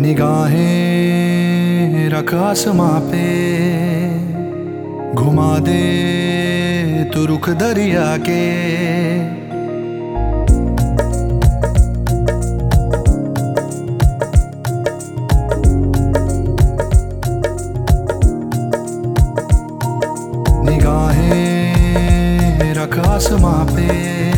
निगाहें रख आसमां पे, घुमा दे तू रुख दरिया के। निगाहें रख आसमां पे,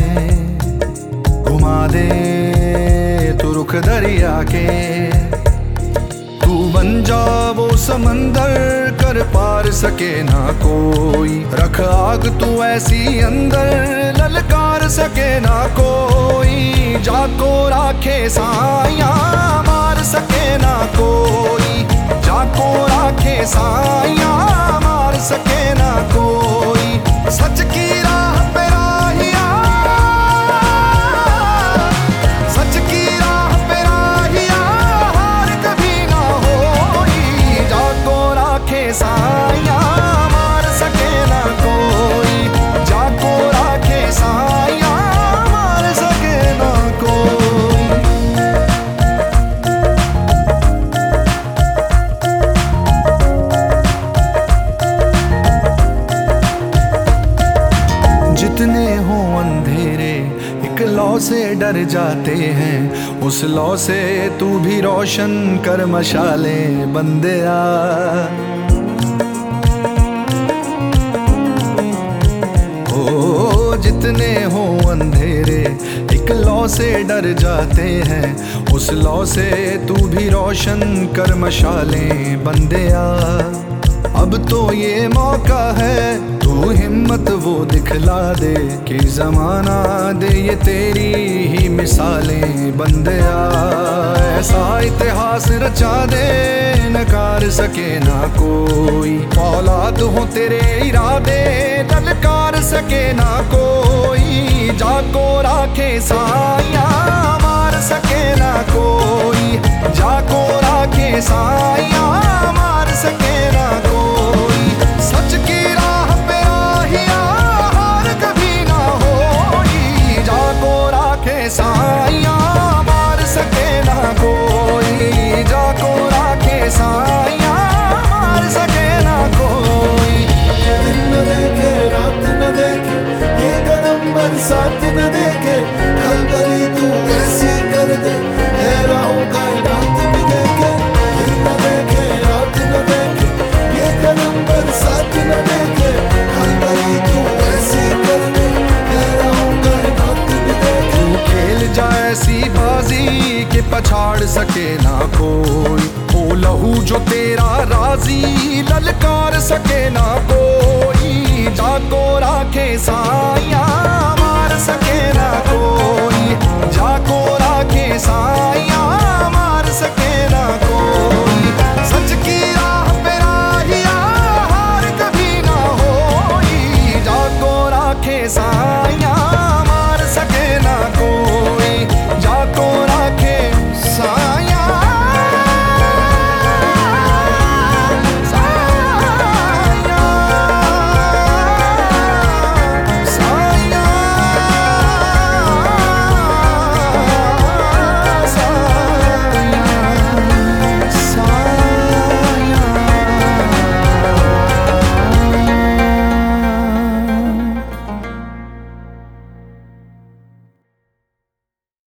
घुमा दे तू रुख दरिया के। तू बन जा वो समंदर, कर पार सके ना कोई। रख आग तू ऐसी अंदर, ललकार सके ना कोई। जाको राखे साया, मार सके ना कोई। जाको राखे साया, मार सके ना कोई। सच की राह पे राहिया, सच की राह पे राहिया, हार कभी ना होई। जाको राखे साया, मार सके ना कोई। जाको राखे साया, मार सके ना कोई। जितने हों अंधेरे एक लौ से डर जाते हैं, उस लौ से तू भी रोशन कर मशाले बंदेया। ओ जितने हों अंधेरे एक लौ से डर जाते हैं, उस लौ से तू भी रोशन कर मशाले बंदेया। अब तो ये मौका है, तू हिम्मत वो दिखला दे कि जमाना दे ये तेरी ही मिसालें बंदेया। ऐसा इतिहास रचा दे नकार सके ना कोई। औलाद हो तेरे इरादे, ललकार सके ना कोई। जाको राखे साया, मार सके ना कोई। जाको राखे साया, मार सके ना कोई। सच की राह पे राहिया, हार कभी ना होई। जाको राखे साया, मार सके ना कोई। जाको राखे साया, मार सके ना कोई। दिन न देखे रात न देखे, ये कदम बरसात न देखे। कल करी तू ऐसी कर दे, राहों का रात भी देखे। दिन न देखे रात न देखे, ये कदम बरसात न देखे। कल करी तू ऐसी कर दे, राहों का रात भी देखे। तू खेल जा ऐसी बाजी के पछाड़ सके ना कोई। ओ लहू जो तेरा राजी, ललकार सके ना कोई। जाको राखे साया,